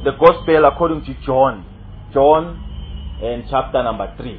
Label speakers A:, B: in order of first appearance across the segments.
A: the Gospel according to John. John and chapter number 3.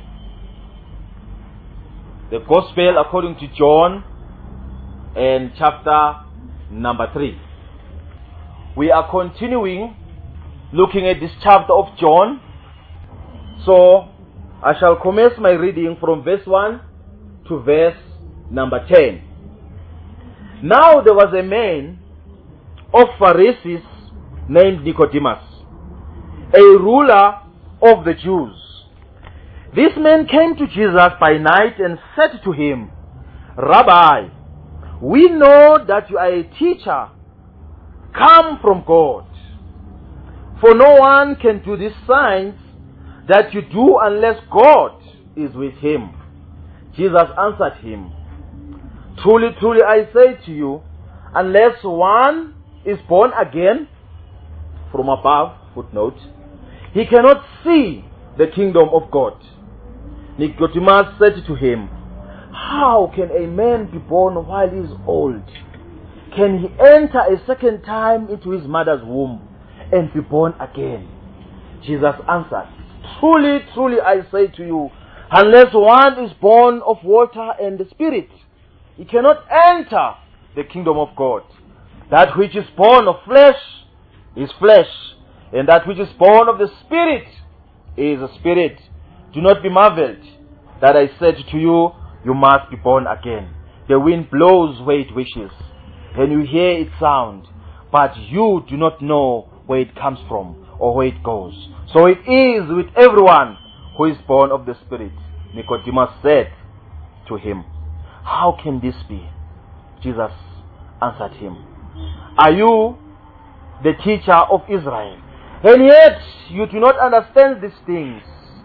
A: The Gospel according to John and chapter number 3. We are continuing looking at this chapter of John. So I shall commence my reading from verse 1 to verse number 10. Now there was a man of Pharisees named Nicodemus, a ruler of the Jews. This man came to Jesus by night and said to him, Rabbi, we know that you are a teacher come from God. For no one can do these signs that you do unless God is with him. Jesus answered him, Truly, truly, I say to you, unless one is born again from above, footnote, he cannot see the kingdom of God. Nicodemus said to him, How can a man be born while he is old? Can he enter a second time into his mother's womb and be born again? Jesus answered, Truly, truly, I say to you, unless one is born of water and the Spirit, he cannot enter the kingdom of God. That which is born of flesh is flesh, and that which is born of the Spirit is a spirit. Do not be marveled that I said to you, you must be born again. The wind blows where it wishes, and you hear its sound, but you do not know where it comes from or where it goes. So it is with everyone who is born of the Spirit. Nicodemus said to him, How can this be? Jesus answered him, Are you the teacher of Israel, and yet you do not understand these things?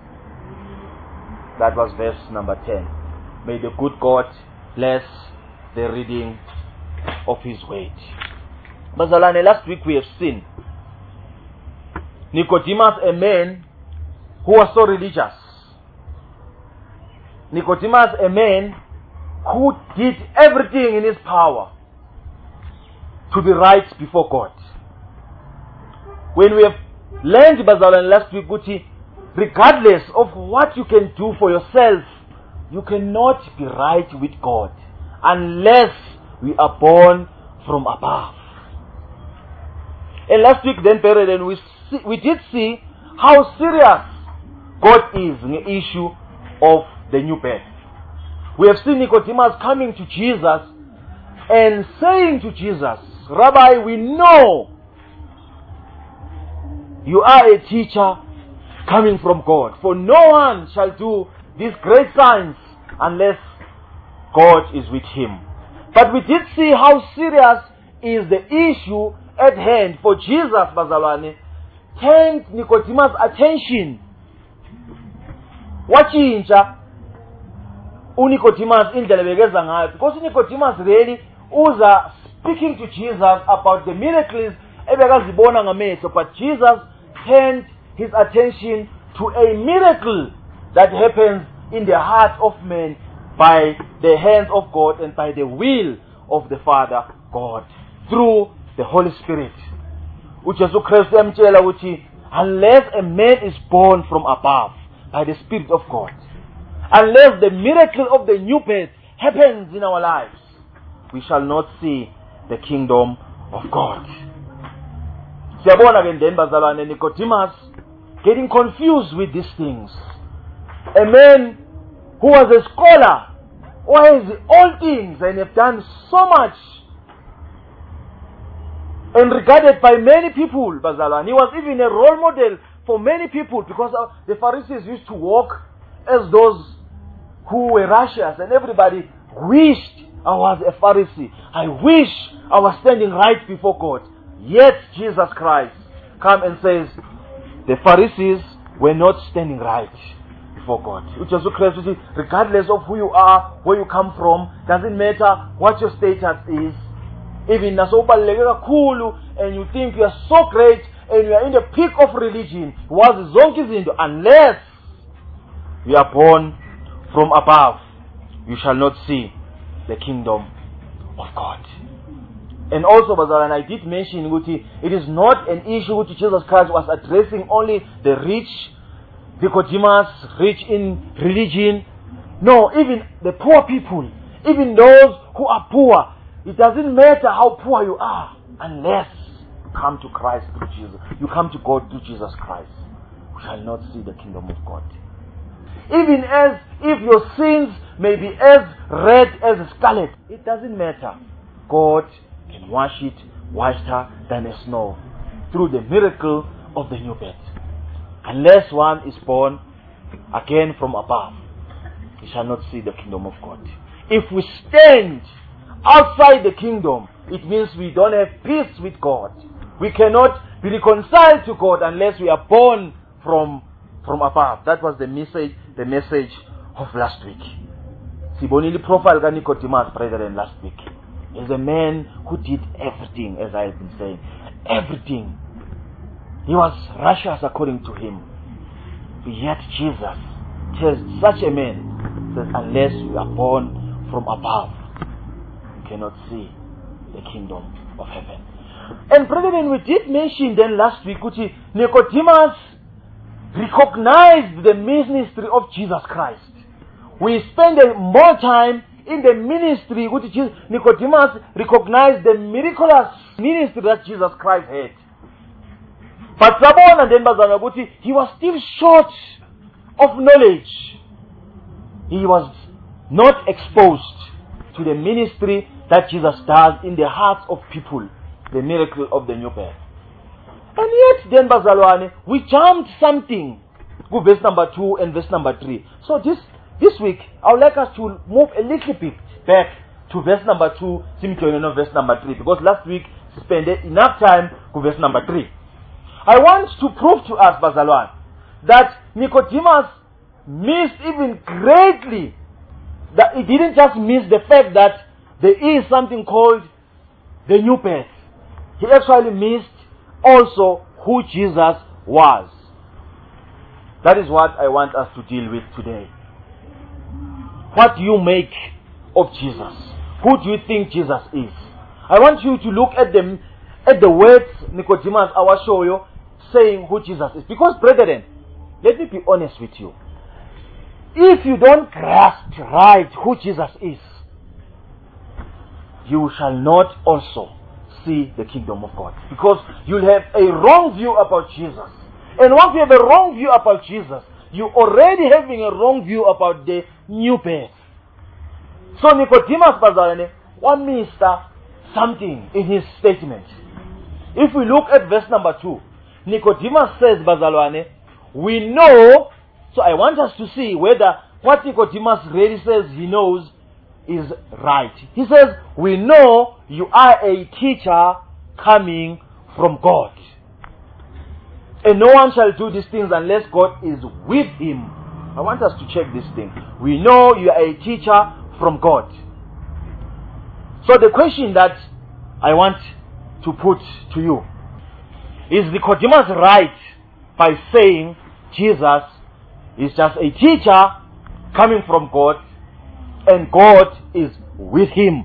A: That was verse number 10. May the good God bless the reading of His word. Bazalwane, last week we have seen Nicodemus, a man who was so religious. Nicodemus, a man who did everything in his power to be right before God. When we have learned, Bazalwane, last week, Guti, regardless of what you can do for yourself, you cannot be right with God unless we are born from above. And last week then, Brethren, we did see how serious God is in the issue of the new birth. We have seen Nicodemus coming to Jesus and saying to Jesus, Rabbi, we know you are a teacher coming from God, for no one shall do these great signs unless God is with him. But we did see how serious is the issue at hand, for Jesus, Bazalwane, turned Nicodemus' attention. Wachinja uNicodemus indlela bekeza ngayo, because Nicodemus really was speaking to Jesus about the miracles ebekazibona ngamehlo, but Jesus turned his attention to a miracle that happens in the heart of man by the hands of God and by the will of the Father God through the Holy Spirit. UJesu Christ emtshela ukuthi unless a man is born from above by the Spirit of God, unless the miracle of the new birth happens in our lives, we shall not see the kingdom of God. Siyabona ke then, bazalwane, Nicodemus getting confused with these things. A man who was a scholar, who has all things and have done so much and regarded by many people, Bazalwane. He was even a role model for many people, because the Pharisees used to walk as those who were righteous, and everybody wished I was a Pharisee. I wish I was standing right before God. Yet Jesus Christ comes and says the Pharisees were not standing right before God. UJesu Christ, regardless of who you are, where you come from, doesn't matter what your status is. Even nasobaluleke kakhulu, and you think you are so great and you are in the peak of religion, was zonke izinto, unless you are born from above, you shall not see the kingdom of God. And also, and I did mention, it is not an issue which Jesus Christ was addressing only the rich, Nicodemus, rich in religion. No, even the poor people, even those who are poor. It doesn't matter how poor you are, unless you come to Christ through Jesus. You come to God through Jesus Christ. You shall not see the kingdom of God. Even as if your sins may be as red as scarlet, it doesn't matter. God can wash it whiter than a snow through the miracle of the new birth. Unless one is born again from above, he shall not see the kingdom of God. If we stand outside the kingdom, it means we don't have peace with God. We cannot be reconciled to God unless we are born from above. That was the message of last week. Sibonili profile of Nicodemus, brethren, last week. Is a man who did everything, as I have been saying. Everything. He was righteous according to him. But yet Jesus tells such a man that unless you are born from above, you cannot see the kingdom of heaven. And brethren, we did mention then last week, Nicodemus recognized the ministry of Jesus Christ. We spend more time in the ministry which Nicodemus recognized the miraculous ministry that Jesus Christ had. But he was still short of knowledge. He was not exposed to the ministry that Jesus does in the hearts of people, the miracle of the new birth. And yet then Bazalwane, we jumped something. Go verse number 2 and verse number 3. So this week, I would like us to move a little bit back to verse number 2, verse number 3. Because last week, we spent enough time to verse number 3. I want to prove to us, Bazalwane, that Nicodemus missed even greatly, that he didn't just miss the fact that there is something called the new birth. He actually missed also who Jesus was. That is what I want us to deal with today. What do you make of Jesus? Who do you think Jesus is? I want you to look at the words Nicodemus, I will show you, saying who Jesus is. Because, brethren, let me be honest with you. If you don't grasp right who Jesus is, you shall not also see the kingdom of God. Because you'll have a wrong view about Jesus. And once you have a wrong view about Jesus, you're already having a wrong view about the new birth. So Nicodemus Bazalwane missed something in his statement. If we look at verse number 2, Nicodemus says, Bazalwane, we know. So I want us to see whether what Nicodemus really says he knows is right. He says, we know you are a teacher coming from God. And no one shall do these things unless God is with him. I want us to check this thing. We know you are a teacher from God. So the question that I want to put to you is Nicodemus right by saying Jesus is just a teacher coming from God and God is with him?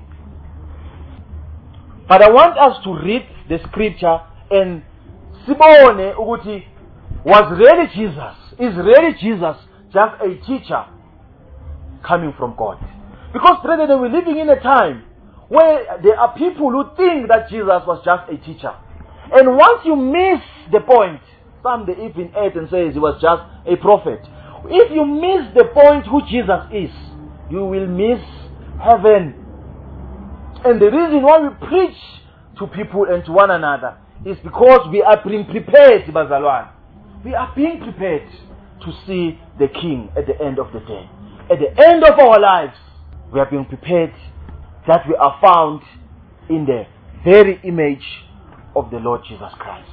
A: But I want us to read the scripture and Sibone Uguti was really Jesus. Is really Jesus just a teacher coming from God? Because brethren, we're living in a time where there are people who think that Jesus was just a teacher. And once you miss the point, some they even add and says he was just a prophet. If you miss the point who Jesus is, you will miss heaven. And the reason why we preach to people and to one another is because we are being prepared, Bazalwane. We are being prepared to see the King at the end of the day. At the end of our lives, we are being prepared that we are found in the very image of the Lord Jesus Christ.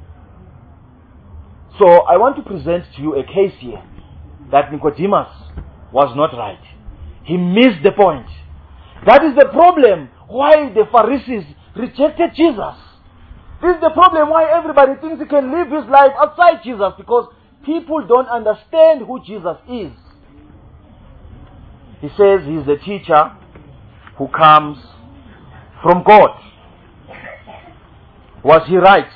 A: So I want to present to you a case here that Nicodemus was not right. He missed the point. That is the problem why the Pharisees rejected Jesus. This is the problem why everybody thinks he can live his life outside Jesus, because people don't understand who Jesus is. He says he's a teacher who comes from God. Was he right?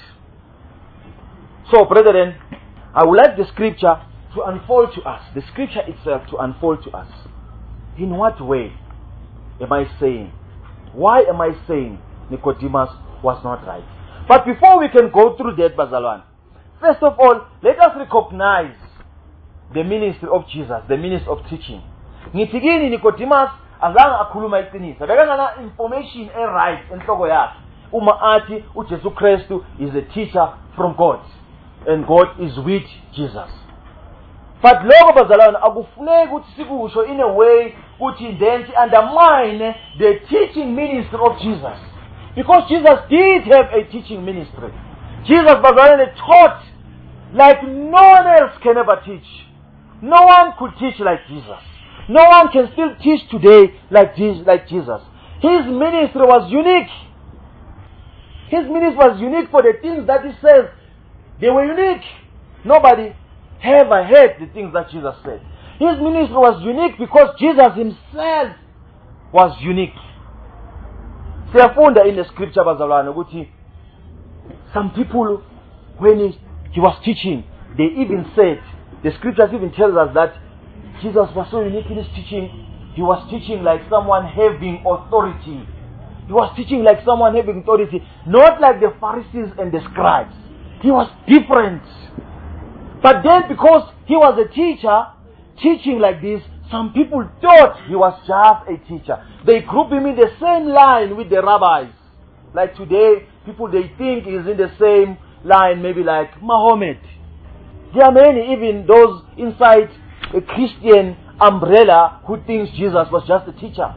A: So, brethren, I would like the scripture to unfold to us. The scripture itself to unfold to us. In what way am I saying? Why am I saying Nicodemus was not right? But before we can go through that, Bazalwan, first of all, let us recognize the ministry of Jesus, the ministry of teaching. Ngitikini Nicodemus azange akhuluma iqiniso. Bekangana information right enhloko yakhe. Uma athi uJesu Kristu is a teacher from God and God is with Jesus. But lokho bazalwane akufuneki ukuthi sikusho in a way ukuthi then undermine the teaching ministry of Jesus. Because Jesus did have a teaching ministry. Jesus bazalwane taught like no one else can ever teach. No one could teach like Jesus. No one can still teach today like Jesus. His ministry was unique. His ministry was unique for the things that he says. They were unique. Nobody ever heard the things that Jesus said. His ministry was unique because Jesus himself was unique. Siyafunda in the scripture bazalwane ukuthi some people when he was teaching, they even said, the scriptures even tells us that Jesus was so unique in his teaching. He was teaching like someone having authority. He was teaching like someone having authority, not like the Pharisees and the scribes. He was different. But then because he was a teacher, teaching like this, some people thought he was just a teacher. They group him in the same line with the rabbis. Like today, people they think is in the same line, maybe like Muhammad. There are many, even those inside a Christian umbrella, who thinks Jesus was just a teacher.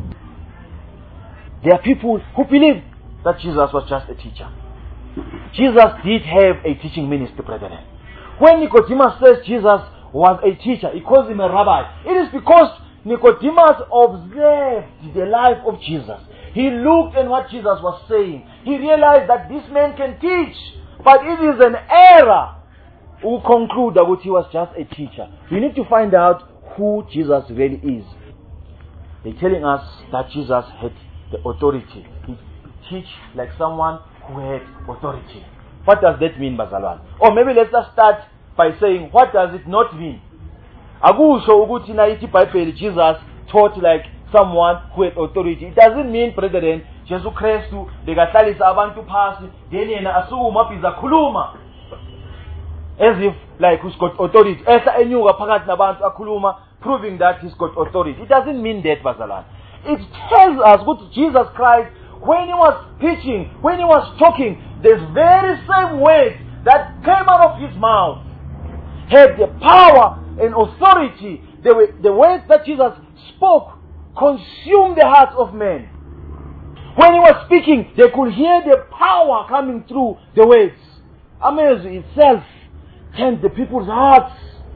A: There are people who believe that Jesus was just a teacher. Jesus did have a teaching ministry, brethren. When Nicodemus says Jesus was a teacher, he calls him a rabbi. It is because Nicodemus observed the life of Jesus. He looked at what Jesus was saying. He realized that this man can teach, but it is an error to conclude that he was just a teacher. We need to find out who Jesus really is. They're telling us that Jesus had the authority. He teach like someone who had authority. What does that mean, Bazalwan? Or maybe let's just start by saying, what does it not mean? Akusho ukuthi na ithi Bible Jesus taught like someone who had authority. It doesn't mean, brethren, Jesu Kristu bekahlalisa abantu phasi then yena asukuma biza khuluma as if like he's got authority. Esa enyuka phakathi nabantu akhuluma, proving that he's got authority. It doesn't mean that, Bazalwan. It tells us what Jesus Christ, when he was preaching, when he was talking, the very same words that came out of his mouth had the power and authority. The words that Jesus spoke consumed the hearts of men. When he was speaking, they could hear the power coming through the words. Amazing itself turned the people's hearts.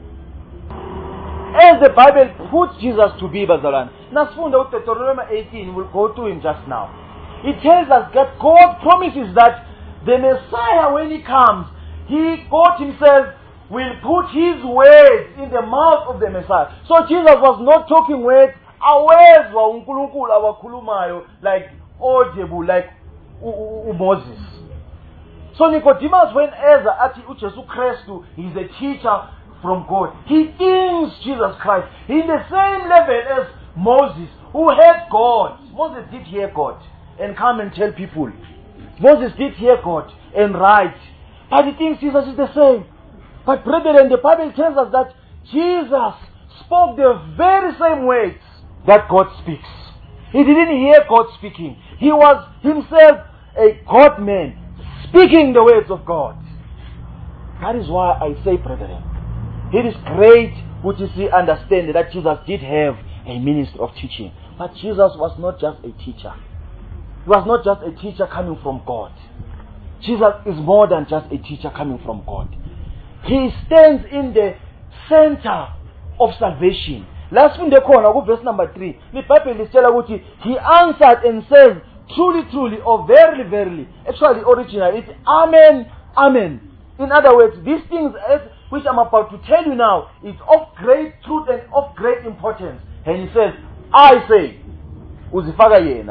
A: As the Bible puts Jesus to be, Bazalwan. Nasfunda Deuteronomy 18, we'll go to him just now. It tells us that God promises that the Messiah, when he comes, God himself will put his words in the mouth of the Messiah. So Jesus was not talking words, awezwa uNkulunkulu awakhulumayo like audible, like Moses. So Nicodemus, when Ezra ati uJesu Kristu, he's a teacher from God. He thinks Jesus Christ in the same level as Moses, who heard God. Moses did hear God and come and tell people. Moses did hear God and write. But he thinks Jesus is the same. But brethren, the Bible tells us that Jesus spoke the very same words that God speaks. He didn't hear God speaking. He was himself a God-man, speaking the words of God. That is why I say, brethren, it is great to see, understand that Jesus did have a ministry of teaching. But Jesus was not just a teacher. He was not just a teacher coming from God. Jesus is more than just a teacher coming from God. He stands in the center of salvation. Last one, verse number 3. The Bible is telling us he answered and says, truly, truly, or verily, verily. Actually, original, it's amen, amen. In other words, these things which I'm about to tell you now is of great truth and of great importance. And he says, I say, uzifaka yena.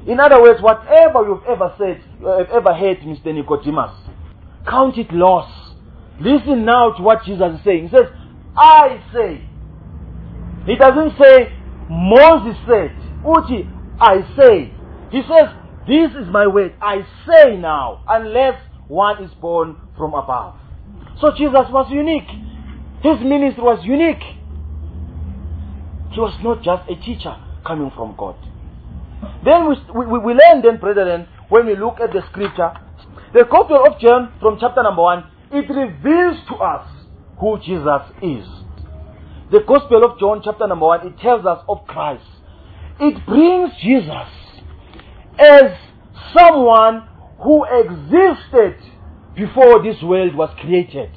A: In other words, whatever you've ever said, you have ever heard, Mr. Nicodemus, count it loss. Listen now to what Jesus is saying. He says, I say. He doesn't say, Moses said. Uchi, I say. He says, this is my word. I say now, unless one is born from above. So Jesus was unique. His ministry was unique. He was not just a teacher coming from God. Then we learn then, brethren, when we look at the scripture, the Gospel of John from chapter number 1, it reveals to us who Jesus is. The Gospel of John chapter number 1, it tells us of Christ. It brings Jesus as someone who existed before this world was created.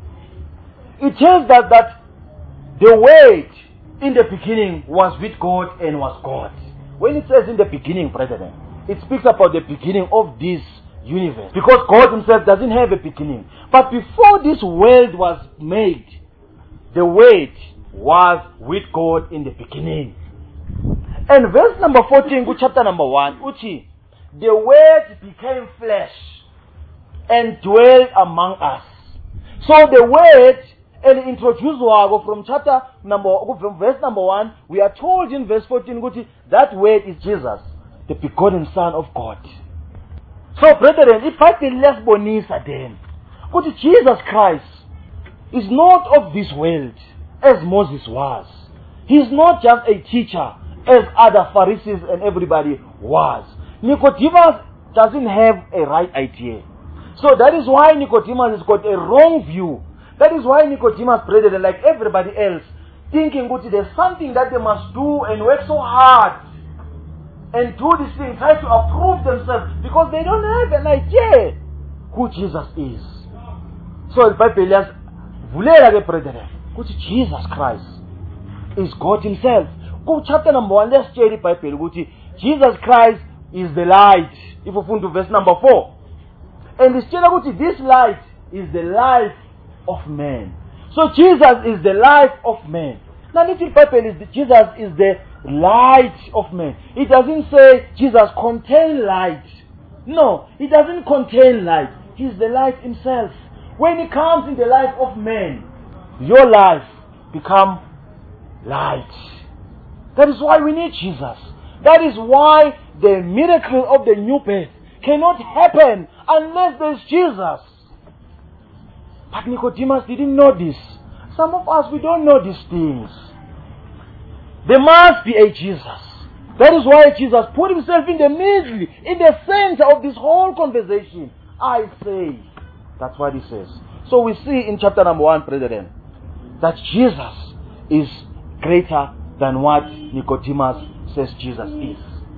A: It tells us that the Word in the beginning was with God and was God. When it says in the beginning, brethren, it speaks about the beginning of this universe. Because God himself doesn't have a beginning. But before this world was made, the Word was with God in the beginning. And verse number 14, chapter number 1, Uchi, the Word became flesh and dwelt among us. So the Word, and introduced from from verse number 1, we are told in verse 14, that Word is Jesus, the begotten Son of God. So brethren, if I be less bonisa then, Jesus Christ is not of this world as Moses was. He is not just a teacher as other Pharisees and everybody was. Nicodemus doesn't have a right idea. So that is why Nicodemus has got a wrong view. That is why Nicodemus, brethren, like everybody else, thinking there's something that they must do and work so hard and do this thing, try to approve themselves because they don't have an idea who Jesus is. So the Bible says, brethren, Jesus Christ is God himself. Go chapter number 1, let's check the Bible. Jesus Christ is the light. If we go to verse number 4. And this light is the life of man. So Jesus is the life of man. Now little Bible is Jesus is the light of man. It doesn't say Jesus contains light. No, he doesn't contain light. He's the light himself. When he comes in the life of man, your life become light. That is why we need Jesus. That is why the miracle of the new birth cannot happen unless there's Jesus. But Nicodemus didn't know this. Some of us, we don't know these things. There must be a Jesus. That is why Jesus put himself in the middle, in the center of this whole conversation. I say. That's what he says. So we see in chapter number 1, brethren, that Jesus is greater than what Nicodemus says Jesus is.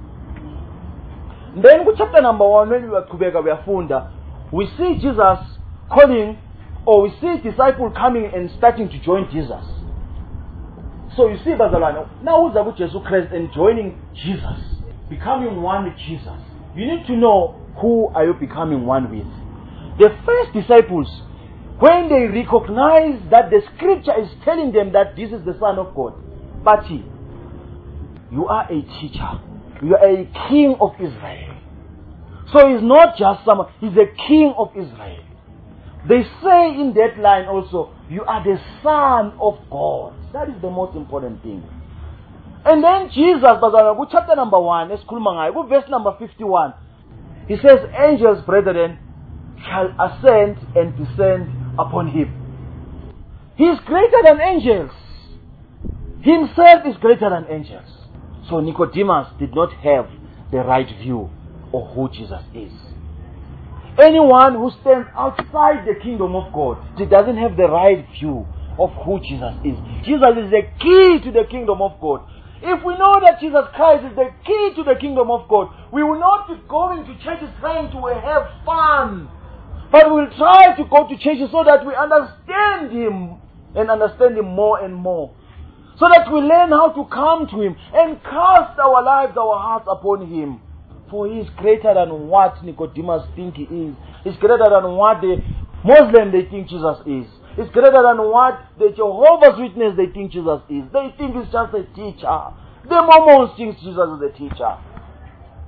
A: Then in chapter number 1, when we are Kubeka, we are Funda, we see Jesus calling, or we see disciples coming and starting to join Jesus. So you see, Bazalano, now who's about Jesus Christ and joining Jesus, becoming one with Jesus. You need to know who are you becoming one with. The first disciples, when they recognize that the scripture is telling them that this is the Son of God, but you are a teacher, you are a king of Israel. So he's not just someone, he's a king of Israel. They say in that line also, you are the Son of God. That is the most important thing. And then Jesus, chapter number 1, verse number 51, he says, angels, brethren, shall ascend and descend upon him. He is greater than angels. Himself is greater than angels. So Nicodemus did not have the right view of who Jesus is. Anyone who stands outside the kingdom of God, he doesn't have the right view of who Jesus is. Jesus is the key to the kingdom of God. If we know that Jesus Christ is the key to the kingdom of God, we will not be going to churches trying to have fun, but we will try to go to churches so that we understand Him and understand Him more and more. So that we learn how to come to Him and cast our lives, our hearts upon Him. For He is greater than what Nicodemus think He is. He's greater than what the Muslims they think Jesus is. He's greater than what the Jehovah's Witness they think Jesus is. They think He's just a teacher. The Mormons think Jesus is a teacher.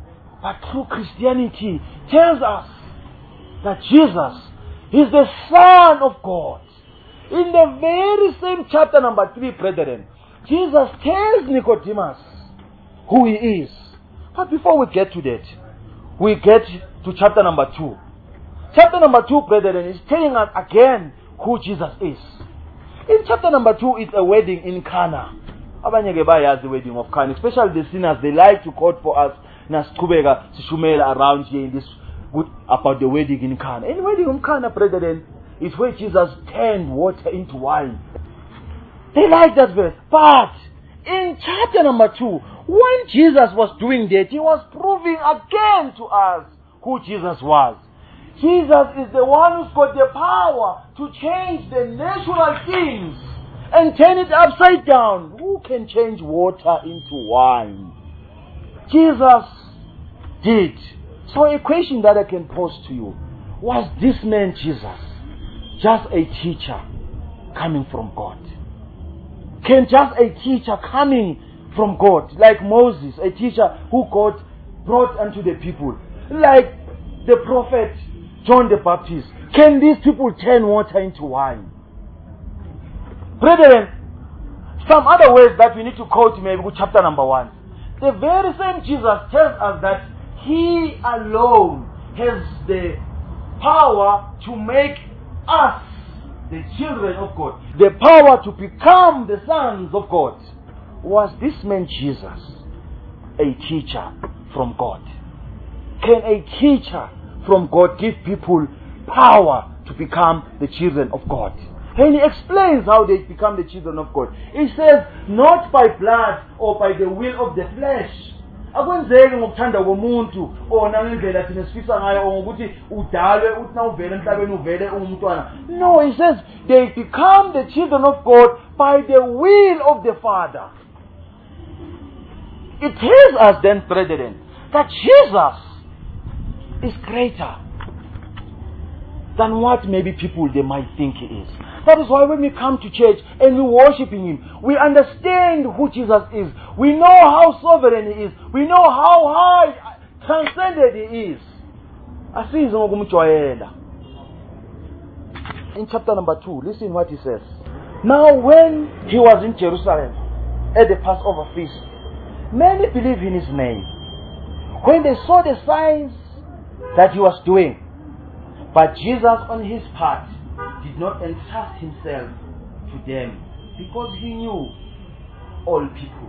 A: But true Christianity tells us that Jesus is the Son of God. In the very same chapter number 3, brethren, Jesus tells Nicodemus who he is. But before we get to that, we get to chapter number 2. Chapter number 2, brethren, is telling us again who Jesus is. In chapter number 2 is a wedding in Cana. Abanye ke bayazi the wedding of Cana, especially the sinners. They like to quote for us Nasqhubeka sishumela around here in this about the wedding in Cana. In wedding in Cana, brethren, is where Jesus turned water into wine. They like that verse. But in chapter number 2, when Jesus was doing that, he was proving again to us who Jesus was. Jesus is the one who's got the power to change the natural things and turn it upside down. Who can change water into wine? Jesus did. So a question that I can pose to you: was this man Jesus just a teacher coming from God? Can just a teacher coming from God, like Moses, a teacher who God brought unto the people, like the prophet John the Baptist, can these people turn water into wine? Brethren, some other words that we need to quote maybe with chapter number 1. The very same Jesus tells us that he alone has the power to make us the children of God, the power to become the sons of God. Was this man Jesus a teacher from God? Can a teacher from God give people power to become the children of God? And he explains how they become the children of God. He says, not by blood or by the will of the flesh. Akwenzeki ngokuthanda komuntu nangendlela thina sifisa ngayo ngokuthi udalwe uthi na uvele emhlabeni uvele ungumntwana. No, he says they become the children of God by the will of the Father. It tells us then, brethren, that Jesus is greater than what maybe people they might think he is. That is why when we come to church and we worshiping him, we understand who Jesus is. We know how sovereign he is. We know how high, transcendent he is. In chapter number 2, listen what he says. Now when he was in Jerusalem at the Passover feast, many believed in his name when they saw the signs that he was doing. But Jesus on his part did not entrust himself to them because he knew all people.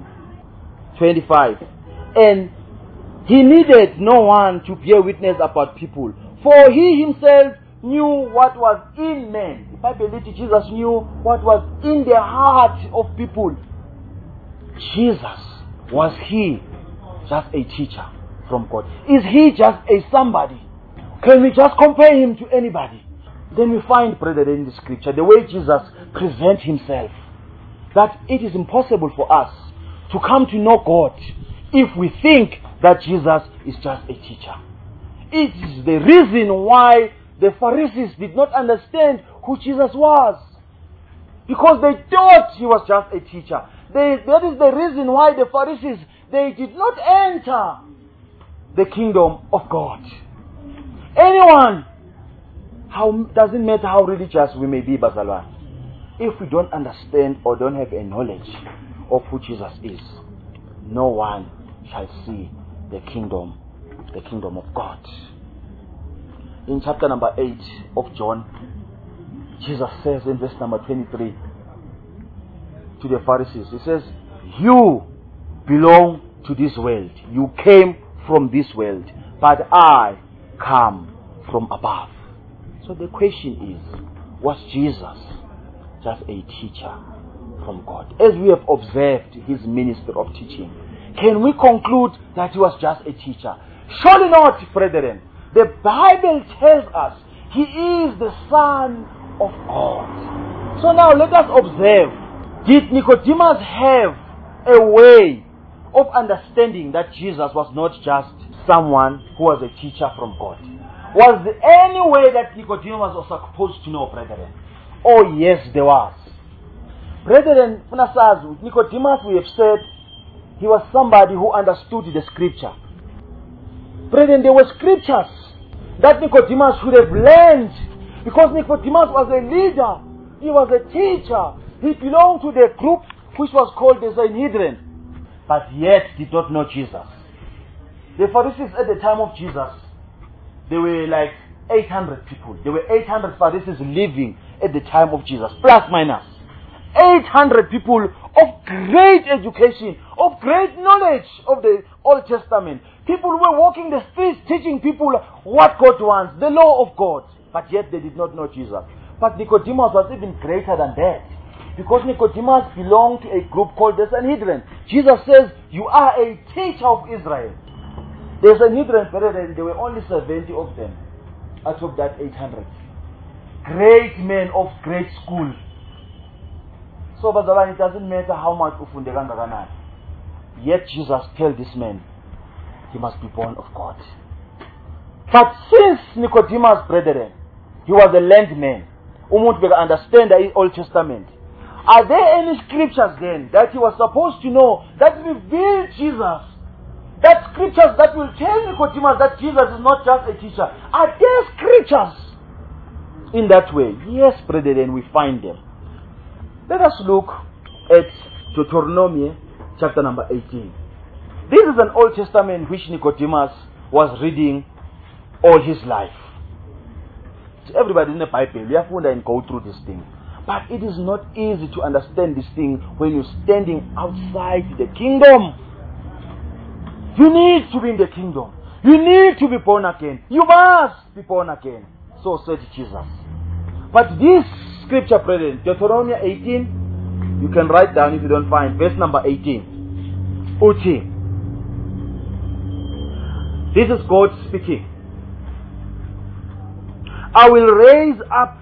A: 25. And he needed no one to bear witness about people, for he himself knew what was in men. The Bible says Jesus knew what was in the heart of people. Jesus, was he just a teacher from God? Is he just a somebody? Can we just compare him to anybody? Then we find, brethren, in the scripture, the way Jesus presents himself, that it is impossible for us to come to know God if we think that Jesus is just a teacher. It is the reason why the Pharisees did not understand who Jesus was, because they thought he was just a teacher. That is the reason why the Pharisees, they did not enter the kingdom of God. Anyone, doesn't matter how religious we may be, Bazalwa, if we don't understand or don't have a knowledge of who Jesus is, no one shall see the kingdom of God. In chapter number 8 of John, Jesus says in verse number 23 to the Pharisees, he says, you belong to this world. You came from this world, but I come from above. So the question is, was Jesus just a teacher from God? As we have observed his ministry of teaching, can we conclude that he was just a teacher? Surely not, brethren. The Bible tells us he is the Son of God. So now let us observe, did Nicodemus have a way of understanding that Jesus was not just someone who was a teacher from God? Was there any way that Nicodemus was supposed to know, brethren? Oh yes, there was. Brethren, Nicodemus, we have said, he was somebody who understood the scripture. Brethren, there were scriptures that Nicodemus should have learned, because Nicodemus was a leader. He was a teacher. He belonged to the group which was called the Sanhedrin, but yet did not know Jesus. The Pharisees at the time of Jesus, they were like 800 people. There were 800 Pharisees living at the time of Jesus, plus minus. 800 people of great education, of great knowledge of the Old Testament. People who were walking the streets teaching people what God wants, the law of God. But yet they did not know Jesus. But Nicodemus was even greater than that, because Nicodemus belonged to a group called the Sanhedrin. Jesus says, you are a teacher of Israel. The Sanhedrin, there were only 70 of them out of that 800. Great men of great school. So, Bazalwane, it doesn't matter how much ufundeka. Yet Jesus told this man, he must be born of God. But since Nicodemus, brethren, he was a learned man, umuntu beka understand the Old Testament, are there any scriptures then that he was supposed to know that reveal Jesus? That scriptures that will tell Nicodemus that Jesus is not just a teacher. Are there scriptures in that way? Yes, brethren, we find them. Let us look at Deuteronomy chapter number 18. This is an Old Testament which Nicodemus was reading all his life. So everybody in the Bible, we have to and go through this thing. But it is not easy to understand this thing when you're standing outside the kingdom. You need to be in the kingdom. You need to be born again. You must be born again. So said Jesus. But this scripture, brethren, Deuteronomy 18, you can write down if you don't find, verse number 18. Uti. This is God speaking. I will raise up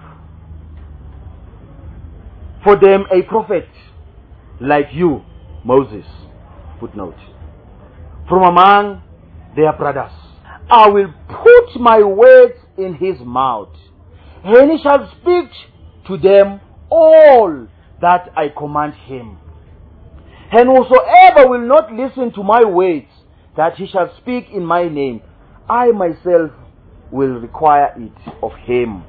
A: for them a prophet like you, Moses. Footnote. From among their brothers. I will put my words in his mouth, and he shall speak to them all that I command him. And whosoever will not listen to my words that he shall speak in my name, I myself will require it of him.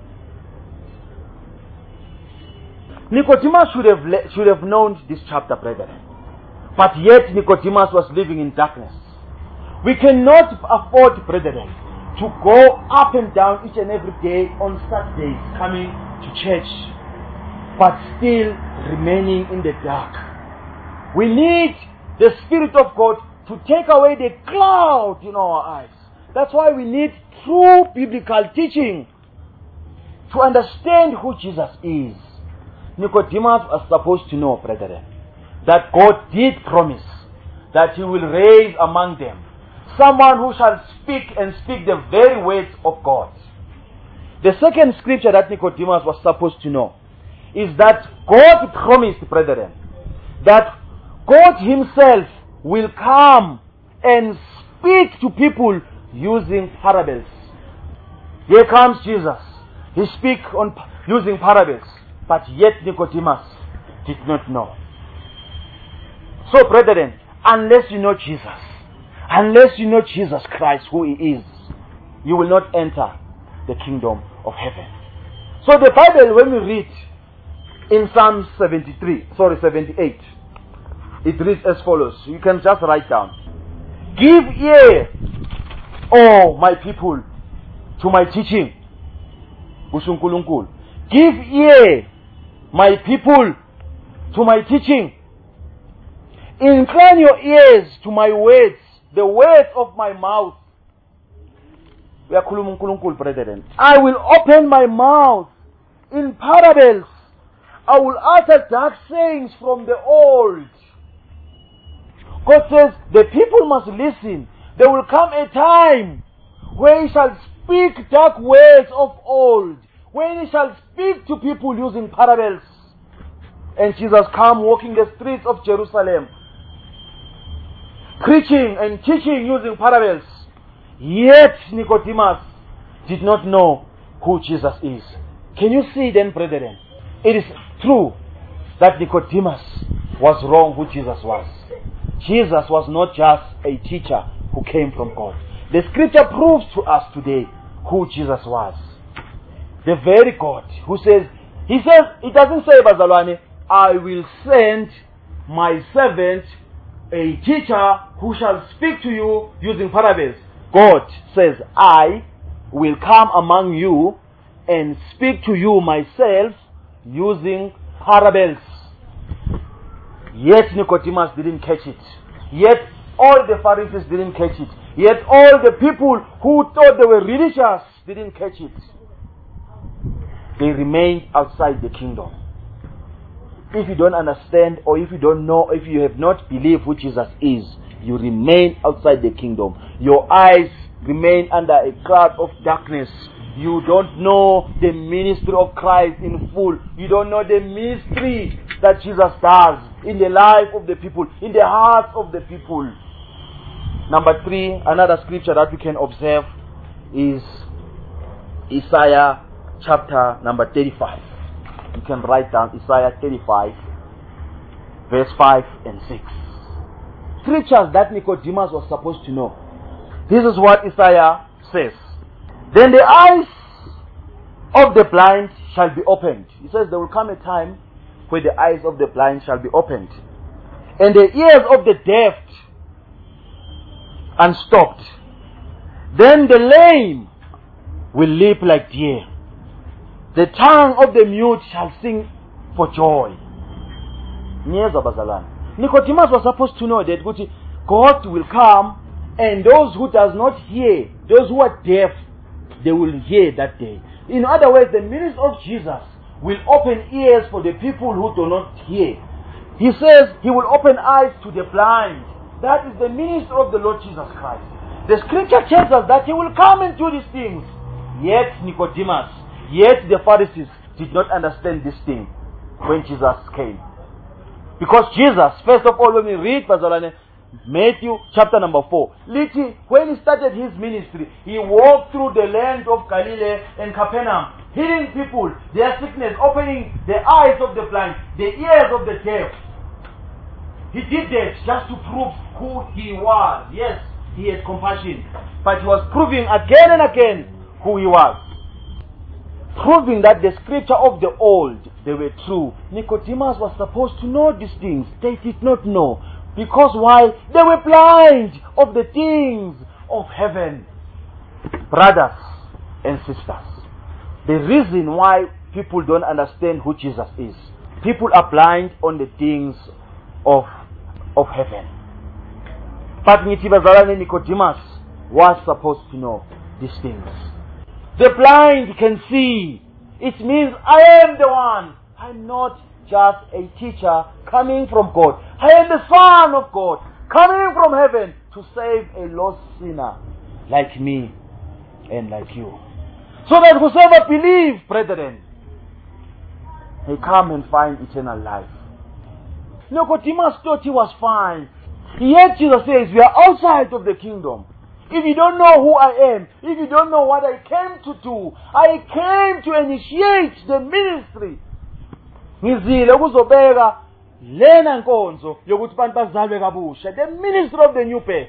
A: Nicodemus should have known this chapter, brethren. But yet Nicodemus was living in darkness. We cannot afford, brethren, to go up and down each and every day on Saturdays coming to church, but still remaining in the dark. We need the Spirit of God to take away the cloud in our eyes. That's why we need true biblical teaching to understand who Jesus is. Nicodemus was supposed to know, brethren, that God did promise that he will raise among them someone who shall speak and speak the very words of God. The second scripture that Nicodemus was supposed to know is that God promised, brethren, that God himself will come and speak to people using parables. Here comes Jesus. He speaks using parables. But yet Nicodemus did not know. So, brethren, unless you know Jesus, unless you know Jesus Christ, who he is, you will not enter the kingdom of heaven. So the Bible, when we read in Psalm 78, it reads as follows. You can just write down. Give ear, O my people, to my teaching. Give ear, my people, to my teaching. Incline your ears to my words, the words of my mouth. We are kulumkulumkul, brethren. I will open my mouth in parables. I will utter dark sayings from the old. God says the people must listen. There will come a time where he shall speak dark words of old, when he shall speak to people using parables. And Jesus came walking the streets of Jerusalem, preaching and teaching using parables. Yet Nicodemus did not know who Jesus is. Can you see then, brethren? It is true that Nicodemus was wrong who Jesus was. Jesus was not just a teacher who came from God. The scripture proves to us today who Jesus was. The very God who says, it doesn't say, Bazalwane, I will send my servant, a teacher who shall speak to you using parables. God says, I will come among you and speak to you myself using parables. Yet Nicodemus didn't catch it. Yet all the Pharisees didn't catch it. Yet all the people who thought they were religious didn't catch it. They remained outside the kingdom. If you don't understand, or if you don't know, if you have not believed who Jesus is, you remain outside the kingdom. Your eyes remain under a cloud of darkness. You don't know the ministry of Christ in full. You don't know the ministry that Jesus does in the life of the people, in the hearts of the people. Number 3, another scripture that we can observe is Isaiah chapter number 35. You can write down Isaiah 35, verse 5 and 6. Scriptures that Nicodemus was supposed to know. This is what Isaiah says. Then the eyes of the blind shall be opened. He says there will come a time where the eyes of the blind shall be opened, and the ears of the deaf unstopped. Then the lame will leap like deer. The tongue of the mute shall sing for joy. Nicodemus was supposed to know that God will come, and those who does not hear, those who are deaf, they will hear that day. In other words, the ministry of Jesus will open ears for the people who do not hear. He says he will open eyes to the blind. That is the ministry of the Lord Jesus Christ. The scripture tells us that he will come and do these things. Yet Nicodemus, yet the Pharisees did not understand this thing when Jesus came. Because Jesus, first of all, when we read Matthew chapter number 4, when he started his ministry, he walked through the land of Galilee and Capernaum, healing people, their sickness, opening the eyes of the blind, the ears of the deaf. He did that just to prove who he was. Yes, he had compassion, but he was proving again and again who he was. Proving that the scripture of the old, they were true. Nicodemus was supposed to know these things. They did not know. Because why? They were blind of the things of heaven. Brothers and sisters, the reason why people don't understand who Jesus is, people are blind on the things of heaven. But Nicodemus was supposed to know these things. The blind can see. It means I am the one. I'm not just a teacher coming from God. I am the Son of God coming from heaven to save a lost sinner like me and like you. So that whosoever believes, brethren, may come and find eternal life. Nicodemus thought he was fine. Yet Jesus says we are outside of the kingdom. If you don't know who I am, if you don't know what I came to do, I came to initiate the ministry. Ngizile ukuzobeka lena nkonzo yokuthi abantu bazalwe kabusha, the ministry of the new birth.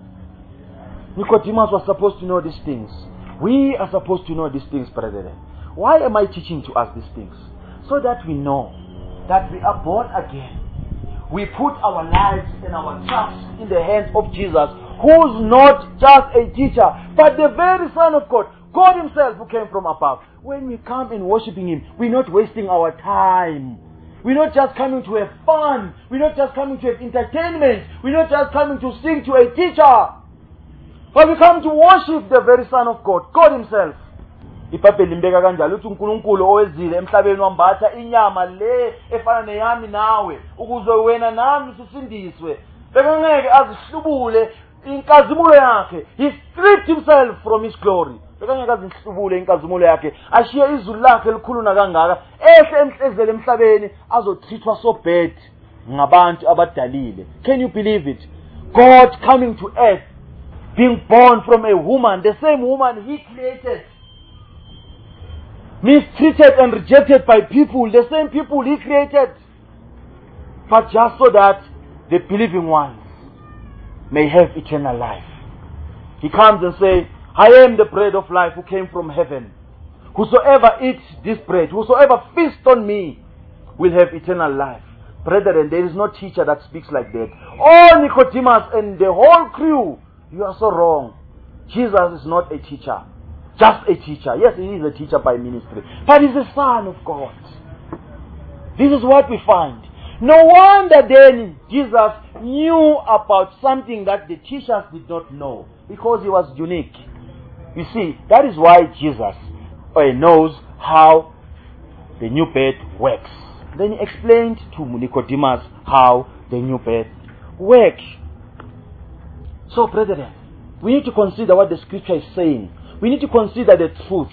A: Nicodemus was supposed to know these things. We are supposed to know these things, brethren. Why am I teaching to us these things? So that we know that we are born again. We put our lives and our trust in the hands of Jesus, who's not just a teacher, but the very Son of God, God himself who came from above. When we come and worshiping him, we're not wasting our time. We're not just coming to have fun. We're not just coming to have entertainment. We're not just coming to sing to a teacher. But we come to worship the very Son of God, God himself. iBhayibheli limbeka kanjalo uthi uNkulunkulu owezile emhlabeni wambatha inyama le efana neyami nawe ukuze wena nami sisindiswe. Bekangeke azihlubule inkazimulo yakhe. He stripped himself from his glory. Bekangeke azihlubule inkazimulo yakhe ashiye izulu lakhe elikhuluna kangaka ehle emhlezele emhlabeni azothithwa so bad ngabantu abadalile. Can you believe it? God coming to earth, being born from a woman, the same woman he created, mistreated and rejected by people, the same people he created, but just so that the believing ones may have eternal life. He comes and says, I am the bread of life who came from heaven. Whosoever eats this bread, whosoever feasts on me, will have eternal life. Brethren, there is no teacher that speaks like that. Oh, Nicodemus and the whole crew, you are so wrong. Jesus is not a teacher. Just a teacher. Yes, he is a teacher by ministry. But he's the Son of God. This is what we find. No wonder then Jesus knew about something that the teachers did not know. Because he was unique. You see, that is why Jesus knows how the new birth works. Then he explained to Nicodemus how the new birth works. So, brethren, we need to consider what the scripture is saying. We need to consider the truth.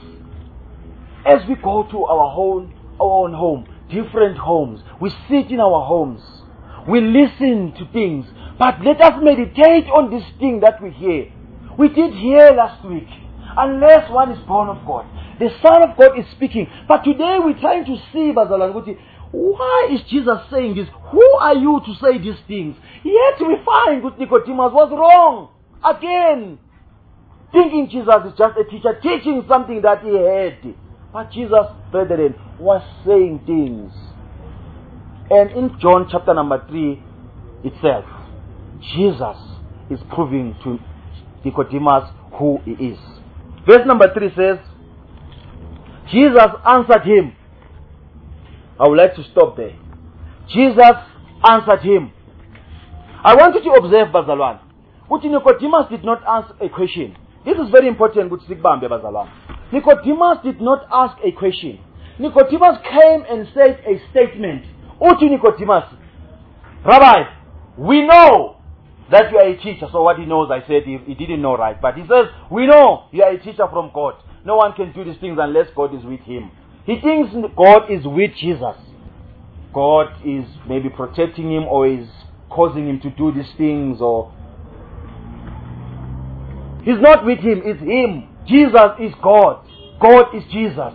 A: As we go to our own home, different homes, we sit in our homes, we listen to things, but let us meditate on this thing that we hear. We did hear last week, unless one is born of God, the Son of God is speaking. But today we're trying to see, Bazalanguti, why is Jesus saying this? Who are you to say these things? Yet we find that Nicodemus was wrong. Again, thinking Jesus is just a teacher, teaching something that he heard. But Jesus, brethren, was saying things. And in John chapter number 3 itself, Jesus is proving to Nicodemus who he is. Verse number 3 says, Jesus answered him. I would like to stop there. Jesus answered him. I want you to observe, Bazalwan. But Nicodemus did not ask a question. This is very important. Nicodemus did not ask a question. Nicodemus came and said a statement. Uti Nicodemus, Rabbi, we know that you are a teacher. So what he knows, I said he didn't know, right? But he says, we know you are a teacher from God. No one can do these things unless God is with him. He thinks God is with Jesus. God is maybe protecting him or is causing him to do these things, or he's not with him, it's him. Jesus is God. God is Jesus.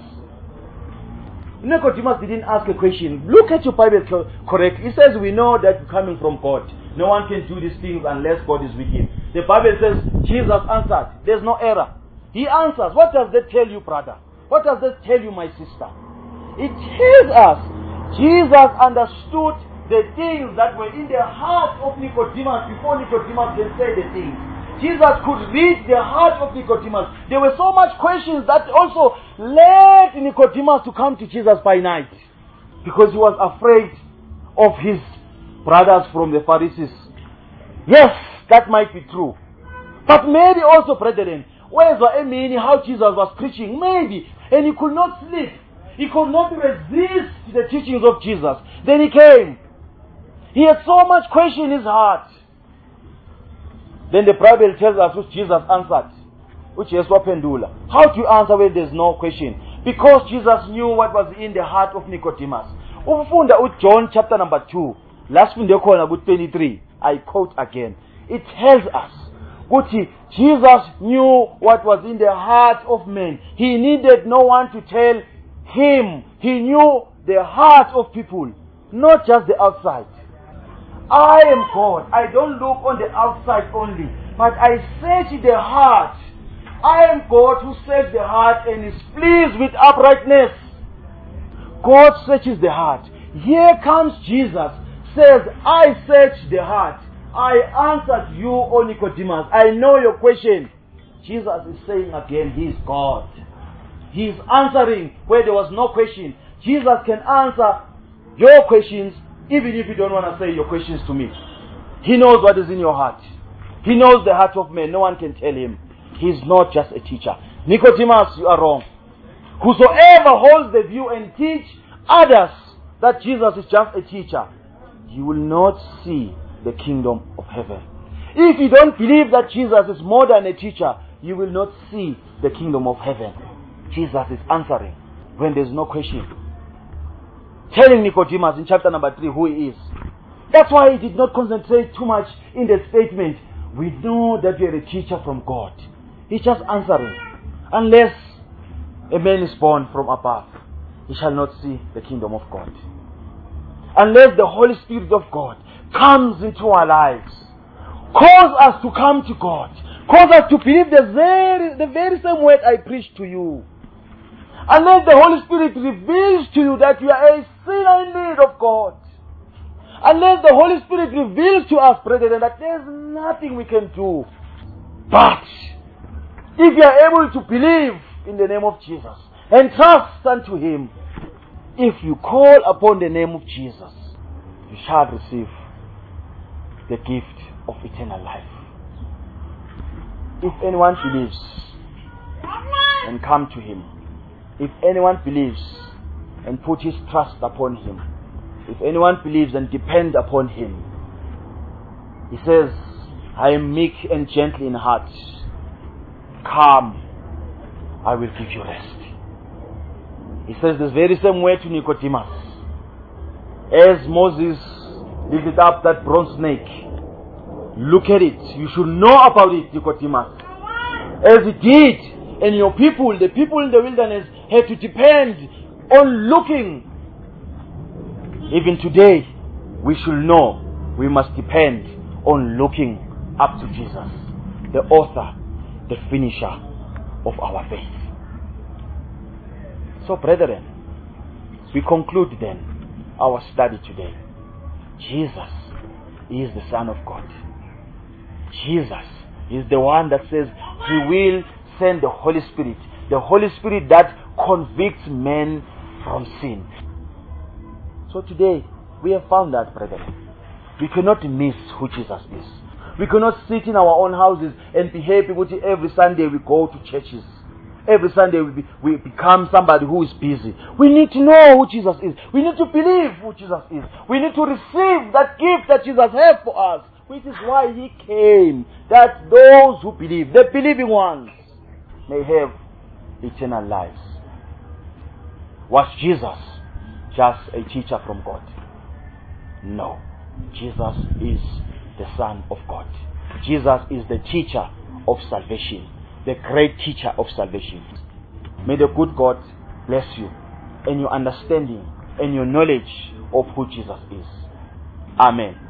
A: Nicodemus didn't ask a question. Look at your Bible correctly. It says we know that you're coming from God. No one can do these things unless God is with him. The Bible says Jesus answered. There's no error. He answers. What does that tell you, brother? What does that tell you, my sister? It tells us Jesus understood the things that were in the heart of Nicodemus before Nicodemus can say the things. Jesus could read the heart of Nicodemus. There were so much questions that also led Nicodemus to come to Jesus by night, because he was afraid of his brothers from the Pharisees. Yes, that might be true. But maybe also, brethren, where's the meaning how Jesus was preaching? Maybe. And he could not sleep. He could not resist the teachings of Jesus. Then he came. He had so much question in his heart. Then the Bible tells us which Jesus answered. Which is Wapendula. How do you answer when there's no question? Because Jesus knew what was in the heart of Nicodemus. Ufunda John chapter number 2. Last one, 23. I quote again. It tells us Jesus knew what was in the heart of men. He needed no one to tell him. He knew the heart of people, not just the outside. I am God. I don't look on the outside only, but I search the heart. I am God who searches the heart and is pleased with uprightness. God searches the heart. Here comes Jesus, says, I search the heart. I answered you, O Nicodemus. I know your question. Jesus is saying again, He is God. He is answering where there was no question. Jesus can answer your questions even if you don't want to say your questions to me. He knows what is in your heart. He knows the heart of man. No one can tell him. He is not just a teacher. Nicodemus, you are wrong. Whosoever holds the view and teach others that Jesus is just a teacher, you will not see the kingdom of heaven. If you don't believe that Jesus is more than a teacher, you will not see the kingdom of heaven. Jesus is answering when there's no question. Telling Nicodemus in chapter number 3 who he is. That's why he did not concentrate too much in the statement, we know that you are a teacher from God. He's just answering. Unless a man is born from above, he shall not see the kingdom of God. Unless the Holy Spirit of God comes into our lives, cause us to come to God, Cause us to believe the very same word I preached to you. Unless the Holy Spirit reveals to you that you are a sinner in need of God. Unless the Holy Spirit reveals to us, brethren, that there is nothing we can do. But if you are able to believe in the name of Jesus and trust unto Him, if you call upon the name of Jesus, you shall receive the gift of eternal life. If anyone believes and come to Him, if anyone believes and put his trust upon Him, if anyone believes and depends upon Him, He says, I am meek and gentle in heart. Come, I will give you rest. He says this very same way to Nicodemus. As Moses lifted up that bronze snake, look at it. You should know about it, Nicodemus. As he did, and your people, the people in the wilderness, had to depend on looking. Even today, we should know we must depend on looking up to Jesus, the author, the finisher of our faith. So, brethren, we conclude then our study today. Jesus is the Son of God. Jesus is the one that says He will send the Holy Spirit. The Holy Spirit that convicts men from sin. So today, we have found that, brethren. We cannot miss who Jesus is. We cannot sit in our own houses and be happy with it. Every Sunday we go to churches. Every Sunday we become somebody who is busy. We need to know who Jesus is. We need to believe who Jesus is. We need to receive that gift that Jesus has for us, which is why He came, that those who believe, the believing ones, may have eternal lives. Was Jesus just a teacher from God? No. Jesus is the Son of God. Jesus is the teacher of salvation, the great teacher of salvation. May the good God bless you and your understanding and your knowledge of who Jesus is. Amen.